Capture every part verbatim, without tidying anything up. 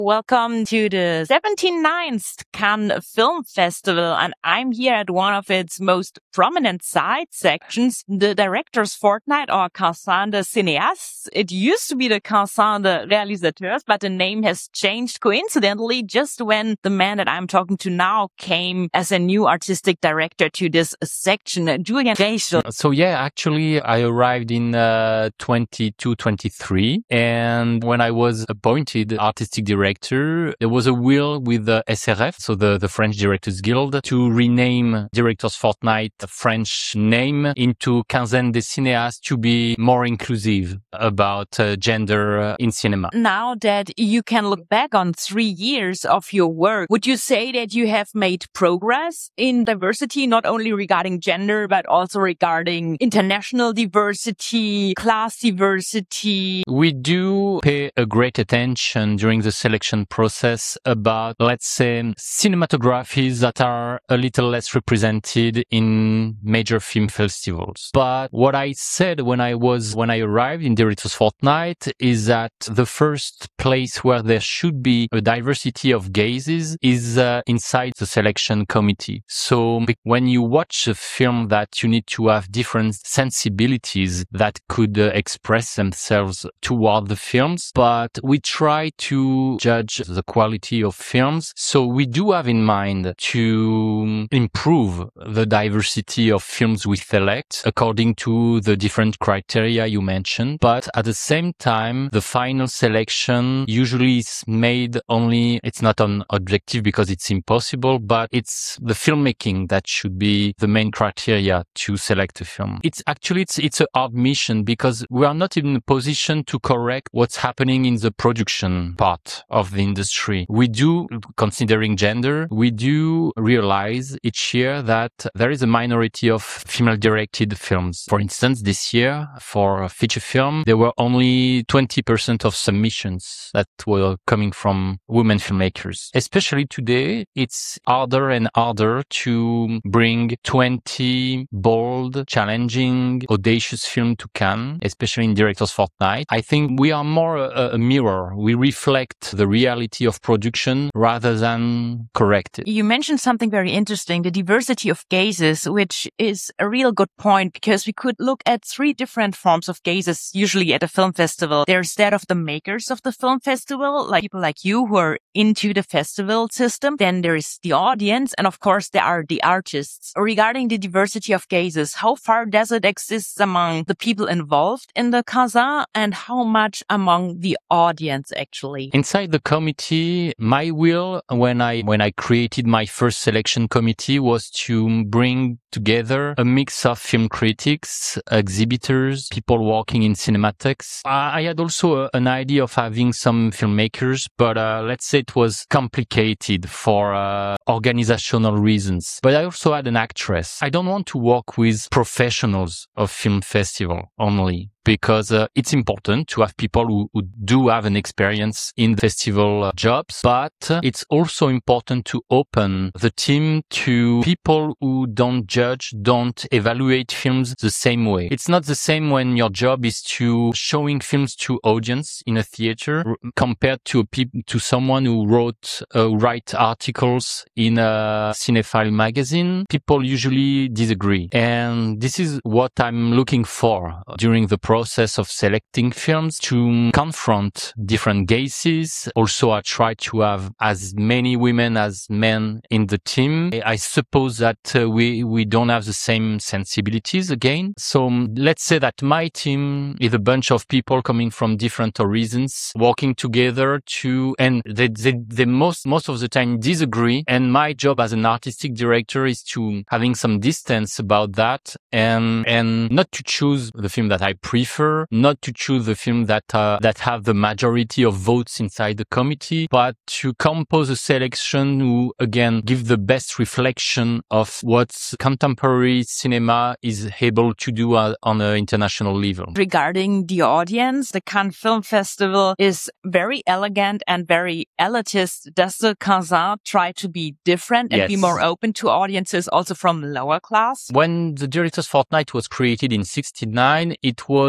Welcome to the seventy-ninth Cannes Film Festival, and I'm here at one of its most prominent side sections, the Director's Fortnight, or Cannes des Cinéastes. It used to be the Cannes des Réalisateurs, but the name has changed coincidentally just when the man that I'm talking to now came as a new artistic director to this section, Julian Reichel. So yeah, actually I arrived in uh, twenty-two twenty-three, and when I was appointed artistic director, there was a will with the S R F, so the, the French Directors Guild, to rename Director's Fortnight, the French name, into Quinzaine des Cinéastes to be more inclusive about uh, gender uh, in cinema. Now that you can look back on three years of your work, would you say that you have made progress in diversity, not only regarding gender, but also regarding international diversity, class diversity? We do pay a great attention during the selection process about, let's say, cinematographies that are a little less represented in major film festivals. But what I said when I was, when I arrived in Director's Fortnight is that the first place where there should be a diversity of gazes is uh, inside the selection committee. So when you watch a film that you need to have different sensibilities that could uh, express themselves toward the films, but we try to judge the quality of films. So we do have in mind to improve the diversity of films we select according to the different criteria you mentioned. But at the same time, the final selection usually is made only, it's not on objective because it's impossible, but it's the filmmaking that should be the main criteria to select a film. It's actually, it's, it's a hard mission because we are not in a position to correct what's happening in the production part of the industry. We do, considering gender, we do realize each year that there is a minority of female-directed films. For instance, this year, for a feature film, there were only twenty percent of submissions that were coming from women filmmakers. Especially today, it's harder and harder to bring twenty bold, challenging, audacious films to Cannes, especially in Director's Fortnight. I think we are more a, a mirror. We reflect the reality of production rather than correct it. You mentioned something very interesting, the diversity of gazes, which is a real good point because we could look at three different forms of gazes usually at a film festival. There's that of the makers of the film festival, like people like you who are into the festival system. Then there is the audience, and of course there are the artists. Regarding the diversity of gazes, how far does it exist among the people involved in the Cannes, and how much among the audience actually? Inside the committee, my will when I when I created my first selection committee was to bring together a mix of film critics, exhibitors, people working in cinematics. I had also a, an idea of having some filmmakers, but uh, let's say it was complicated for uh, organizational reasons. But I also had an actress. I don't want to work with professionals of film festival only, because uh, it's important to have people who, who do have an experience in the festival uh, jobs, but uh, it's also important to open the team to people who don't judge, don't evaluate films the same way. It's not the same when your job is to showing films to audience in a theater r- compared to a peop- to someone who wrote uh, write articles in a cinephile magazine. People usually disagree, and this is what I'm looking for during the process of selecting films, to confront different gazes. Also, I try to have as many women as men in the team. I suppose that uh, we we don't have the same sensibilities again. So um, let's say that my team is a bunch of people coming from different horizons, working together to, and they, they, they most, most of the time disagree. And my job as an artistic director is to having some distance about that, and, and not to choose the film that I prefer, not to choose the film that, uh, that have the majority of votes inside the committee, but to compose a selection who, again, give the best reflection of what contemporary cinema is able to do uh, on an international level. Regarding the audience, the Cannes Film Festival is very elegant and very elitist. Does the Cannes try to be different and Yes. be more open to audiences also from lower class? When the Director's Fortnight was created in sixty-nine, it was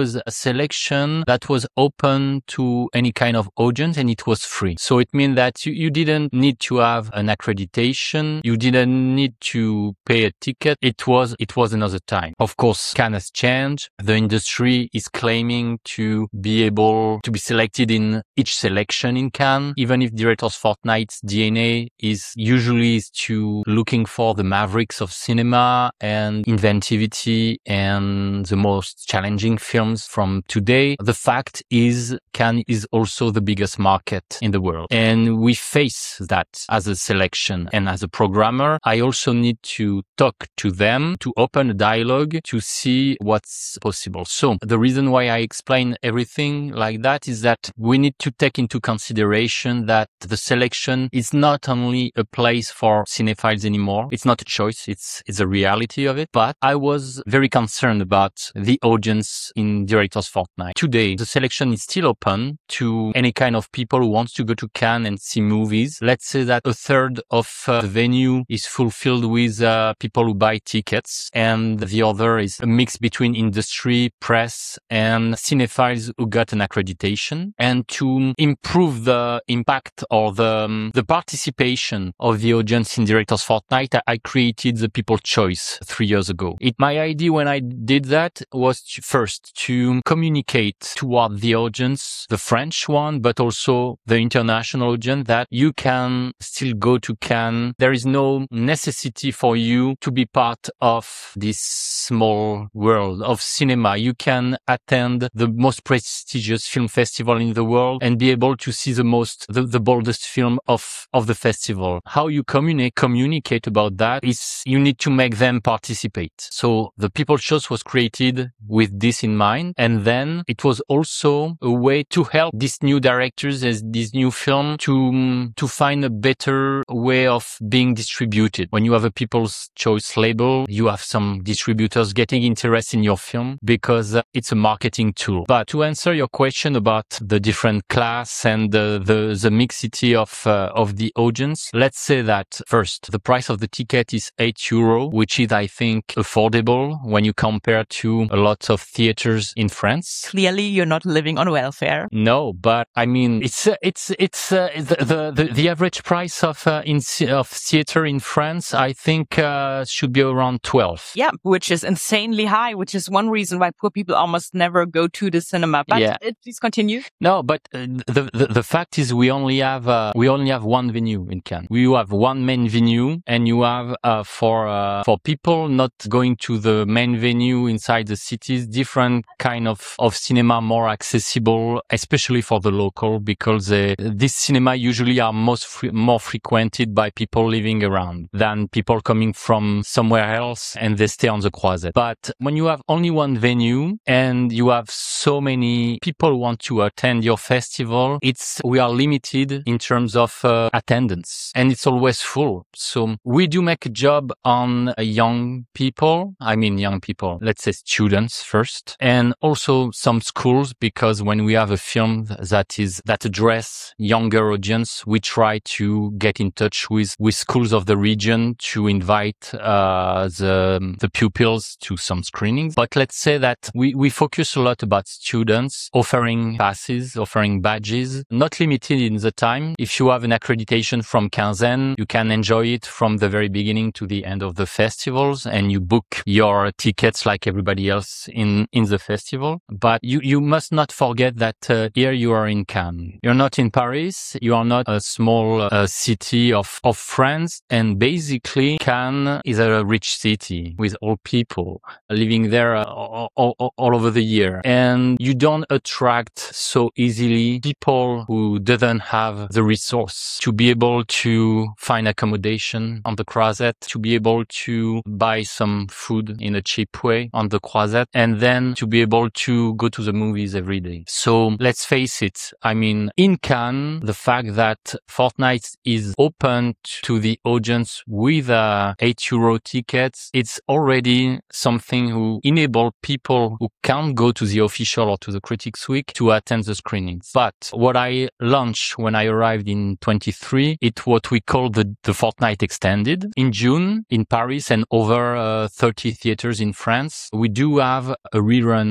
was a selection that was open to any kind of audience, and it was free. So it means that you, you didn't need to have an accreditation. You didn't need to pay a ticket. It was, it was another time. Of course, Cannes has changed. The industry is claiming to be able to be selected in each selection in Cannes, even if Directors Fortnight's D N A is usually is to looking for the mavericks of cinema and inventivity and the most challenging films from today. The fact is Cannes is also the biggest market in the world. And we face that as a selection. And as a programmer, I also need to talk to them, to open a dialogue, to see what's possible. So the reason why I explain everything like that is that we need to take into consideration that the selection is not only a place for cinephiles anymore. It's not a choice. It's, it's a reality of it. But I was very concerned about the audience in Directors Fortnight. Today, the selection is still open to any kind of people who wants to go to Cannes and see movies. Let's say that a third of uh, the venue is fulfilled with uh, people who buy tickets, and the other is a mix between industry, press, and cinephiles who got an accreditation. And to improve the impact or the um, the participation of the audience in Directors Fortnight, I created the People Choice three years ago. It, my idea when I did that was to, first to communicate toward the audience, the French one, but also the international audience, that you can still go to Cannes. There is no necessity for you to be part of this small world of cinema. You can attend the most prestigious film festival in the world and be able to see the most, the, the boldest film of, of the festival. How you communicate, communicate about that is you need to make them participate. So the People Choice was created with this in mind. And then it was also a way to help these new directors as this new film to, to find a better way of being distributed. When you have a People's Choice label, you have some distributors getting interest in your film because uh, it's a marketing tool. But to answer your question about the different class and the, the, the mixity of, uh, of the audience, let's say that first, the price of the ticket is eight euro, which is, I think, affordable when you compare to a lot of theaters in France. Clearly, you're not living on welfare. No, but I mean, it's, uh, it's, it's, uh, the, the, the average price of, uh, in, of theater in France, I think, uh, should be around twelve. Yeah, which is insanely high, which is one reason why poor people almost never go to the cinema. But yeah. uh, please continue. No, but uh, the, the the fact is we only have uh, we only have one venue in Cannes. We have one main venue, and you have uh, for uh, for people not going to the main venue inside the cities, different kind of of cinema more accessible, especially for the local, because uh, this cinema usually are most fre- more frequented by people living around than people coming from somewhere else and they stay on the Croisette. But when you have only one venue and you have so many people who want to attend your festival, it's we are limited in terms of uh, attendance, and it's always full. So we do make a job on uh, young people. I mean, young people, let's say students first, and also some schools, because when we have a film that is that address younger audience, we try to get in touch with with schools of the region to invite uh, the the pupils to some screenings. But let's say that we we focus a lot about students, offering passes, offering badges, not limited in the time. If you have an accreditation from Quinzaine, you can enjoy it from the very beginning to the end of the festivals, and you book your tickets like everybody else in, in the festival. But you, you must not forget that uh, here you are in Cannes. You're not in Paris. You are not a small uh, city of, of France. And basically, Cannes is a rich city with all people living there uh, all, all, all over the year. And you don't attract so easily people who didn't have the resource to be able to find accommodation on the Croisette, to be able to buy some food in a cheap way on the Croisette, and then to be able to go to the movies every day. So let's face it. I mean, in Cannes, the fact that Fortnight is open to the audience with uh, eight euro tickets, it's already something who enable people who can't go to the official or to the Critics Week to attend the screenings. But what I launched when I arrived in twenty-three, it's what we call the, the Fortnight Extended. In June, in Paris and over uh, thirty theaters in France, we do have a rerun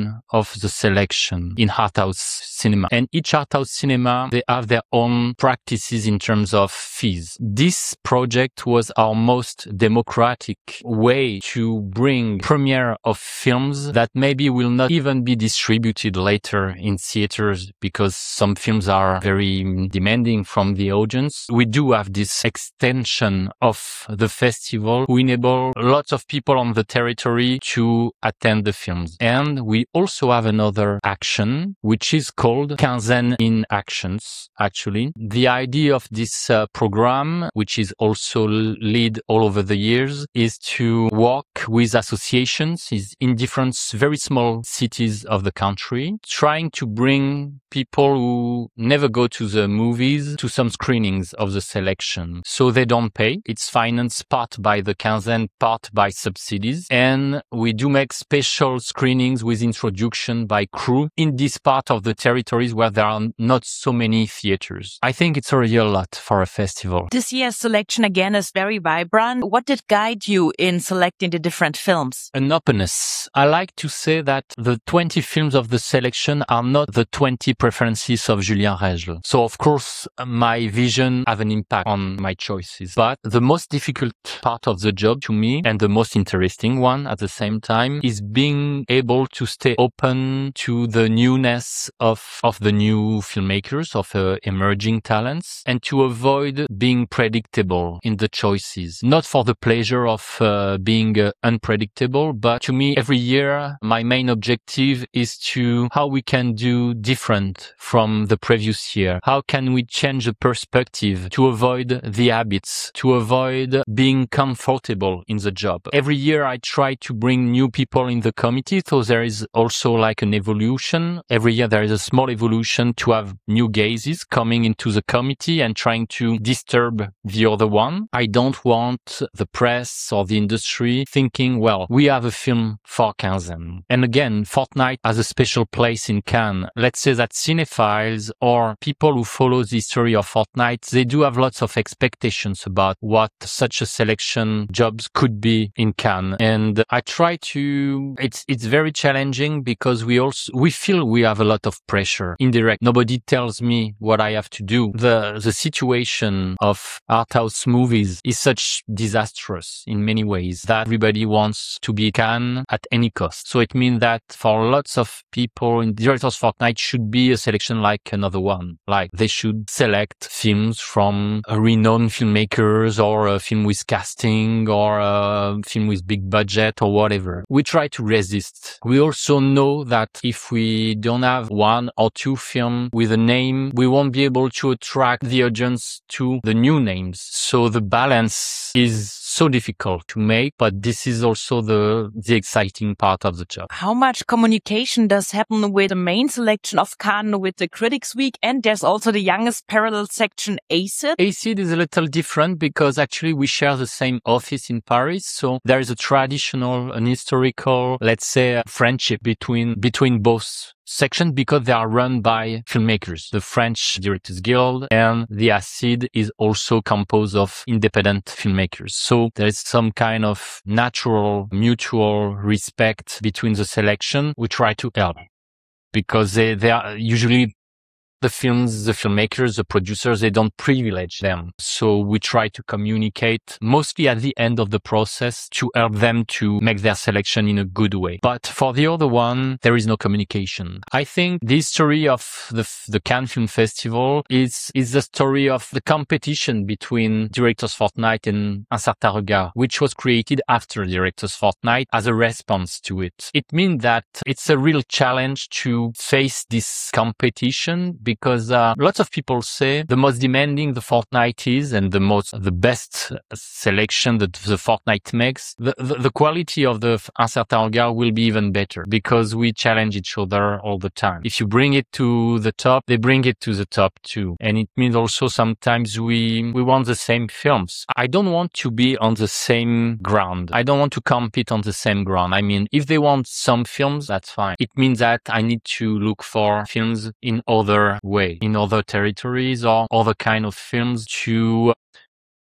discipline of the selection in art house cinema. And each art house cinema, they have their own practices in terms of fees. This project was our most democratic way to bring premiere of films that maybe will not even be distributed later in theaters because some films are very demanding from the audience. We do have this extension of the festival who enable lots of people on the territory to attend the films. And we also have another action, which is called Quinzaine in Actions, actually. The idea of this uh, program, which is also lead all over the years, is to work with associations is in different very small cities of the country, trying to bring people who never go to the movies to some screenings of the selection. So they don't pay. It's financed part by the Quinzaine, part by subsidies. And we do make special screenings with introduction by crew in this part of the territories where there are not so many theaters. I think it's already a lot for a festival. This year's selection again is very vibrant. What did guide you in selecting the different films? An openness. I like to say that the twenty films of the selection are not the twenty preferences of Julien Règle. So of course, my vision have an impact on my choices. But the most difficult part of the job to me, and the most interesting one at the same time, is being able to stay open to the newness of, of the new filmmakers, of uh, emerging talents, and to avoid being predictable in the choices. Not for the pleasure of uh, being uh, unpredictable, but to me, every year, my main objective is to how we can do different from the previous year. How can we change the perspective to avoid the habits, to avoid being comfortable in the job. Every year I try to bring new people in the committee, so there is also like an evolution. Every year there is a small evolution to have new gazes coming into the committee and trying to disturb the other one. I don't want the press or the industry thinking, well, we have a film for Quinzaine. And again, Fortnite has a special place in Cannes. Let's say that cinephiles or people who follow the history of Fortnite, they do have lots of expectations about what such a selection jobs could be in Cannes. And I try to, it's, it's very challenging because we also, we feel we have a lot of pressure. Indirect. Nobody tells me what I have to do. The, the situation of art house movies is such disastrous in many ways that everybody wants to be Cannes at any cost. So it means that for lots of people in Directors Fortnight should be a selection like another one. Like they should select films from a renowned filmmakers or a film with casting or a film with big budget or whatever. We try to resist. We also know that if we don't have one or two films with a name, we won't be able to attract the audience to the new names. So the balance is so difficult to make, but this is also the the exciting part of the job. How much communication does happen with the main selection of Cannes, with the Critics Week, and there's also the youngest parallel section, A C I D? A C I D is a little different because actually we share the same office in Paris, so there is a traditional, an historical, let's say, friendship between between both section because they are run by filmmakers. The French Directors Guild and the A C I D is also composed of independent filmmakers. So there is some kind of natural mutual respect between the selection. We try to help because they, they are usually the films, the filmmakers, the producers, they don't privilege them. So we try to communicate mostly at the end of the process to help them to make their selection in a good way. But for the other one, there is no communication. I think the story of the, the Cannes Film Festival is, is the story of the competition between Directors Fortnight and Un Certain Regard, which was created after Directors Fortnight as a response to it. It means that it's a real challenge to face this competition because uh, lots of people say the most demanding the Fortnight is and the most, the best selection that the Fortnight makes, the, the, the quality of the Un Certain Regard will be even better because we challenge each other all the time. If you bring it to the top, they bring it to the top too. And it means also sometimes we, we want the same films. I don't want to be on the same ground. I don't want to compete on the same ground. I mean, if they want some films, that's fine. It means that I need to look for films in other way, in other territories or other kind of films to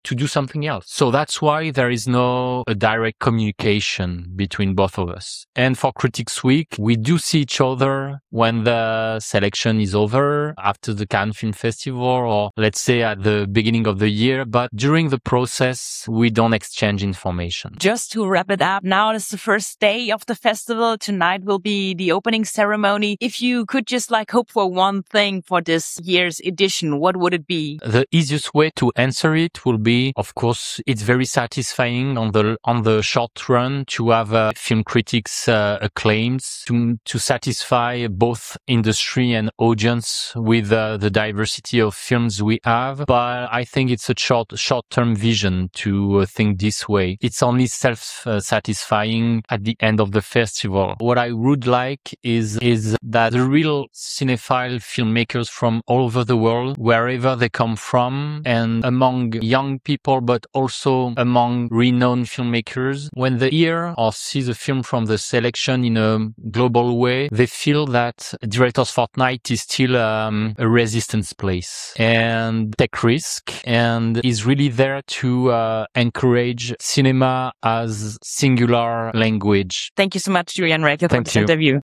to do something else. So that's why there is no a direct communication between both of us. And for Critics Week, we do see each other when the selection is over, after the Cannes Film Festival, or let's say at the beginning of the year. But during the process, we don't exchange information. Just to wrap it up, now is the first day of the festival. Tonight will be the opening ceremony. If you could just like hope for one thing for this year's edition, what would it be? The easiest way to answer it will be, of course, it's very satisfying on the on the short run to have uh, film critics uh, acclaims to to satisfy both industry and audience with uh, the diversity of films we have. But I think it's a short short term vision to uh, think this way. It's only self uh, satisfying at the end of the festival. What I would like is is that the real cinephile filmmakers from all over the world, wherever they come from, and among young people, but also among renowned filmmakers, when they hear or see the film from the selection in a global way, they feel that Directors Fortnight is still um, a resistance place and take risk and is really there to uh, encourage cinema as singular language. Thank you so much, Julian Rächle, for Thank this you. interview.